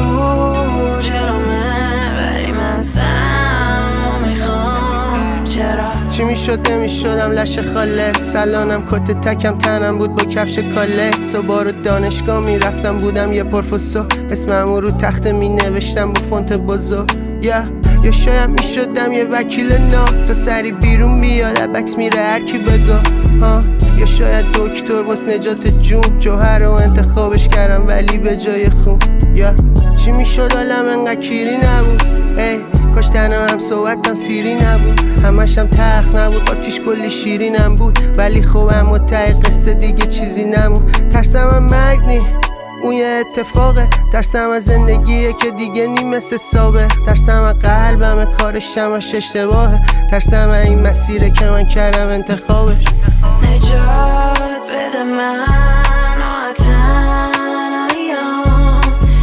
رو جلومه ولی من سمو میخوام. چرا چی میشد نمیشدم لش خاله، سلانم کت تکم تنم بود با کفش کاله. صبح رو دانشگاه میرفتم بودم یه پروفسور، اسممو رو تخته مینوشتم با فونت بزرگ. یا شاید میشدم یه وکیل ناب تا سری بیرون بیاد عکس میره هرکی بگا یا شاید دکتر واس نجات جون، جوهر رو انتخابش کردم ولی به جای خون. یا چی میشد عالم انقدر کیری نبود، ای کاش تنها هم صحبتم سیری نبود، همشم تخت نبود آتیش کلی شیرینم بود. ولی خب اما ته قصه دیگه چیزی نمون. ترسم هم مرگ نی اون یه اتفاقه، ترسم از زندگیه که دیگه نی مثل سابق، ترسم از قلبم کارش همش اشتباهه، ترسم از این مسیره که من کردم انتخابش. نجات بده من و تنهاییام،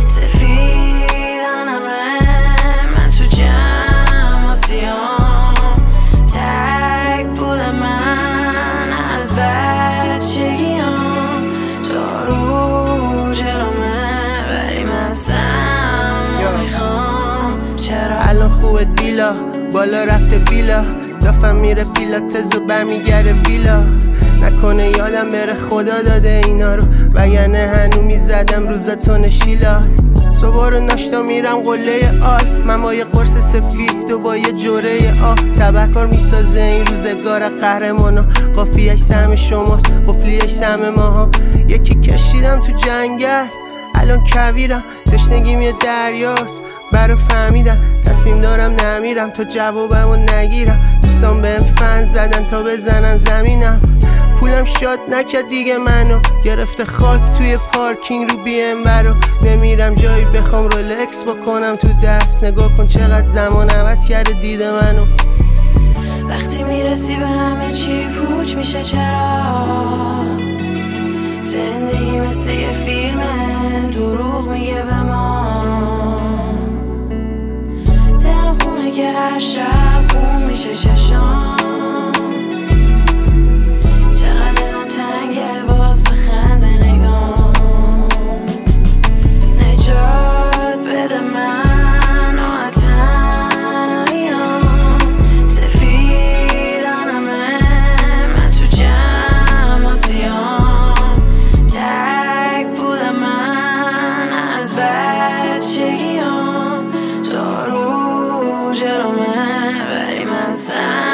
سفیدانمه من تو جمع آسیام، تک پول من از بچگیام، تو رو جلومه ولی من سم میخوام. چرا الان خوبه دیلا بالا رفته بیلا، لافم میره پیلاتز و برمیگره ویلا، نکنه یادم بره خدا داده اینا رو، وگرنه هنو میزدم روزتون شیلا. صبح رو ناشتا میرم قله آل، من با یه قرص سفید و با یه جوره آب، تبهکار میسازه این روزگار قهرمانو، قافیه‌اش سهم شماست قفلیش سهم ماها. یکی کشیدم تو جنگل الان کویرم، تشنگیم یه دریاست برا فهمیدم، تصمیم دارم نمیرم تا جوابمو نگیرم، دوستان بهم فن زدن تا بزنن زمینم، پولم شاد نکرد دیگه منو، گرفته خاک توی پارکینگ رو بیم برو، نمیرم جایی بخوام رولکس بکنم تو دست، نگاه کن چقدر زمان عوض کرده دید منو. وقتی میرسی به همه چی پوچ میشه، چرا زندگی مثل یه فیلمه دروغ میگه به ما، دلم خونه که هر شب خون میشه چشام، چقدر دلم تنگه باز بخنده نگام. نجات بده من و تنهاییام، سفیدانمه من تو جمع آسیام، تک پول من از بچگیام، تو رو جلومه ولی من سم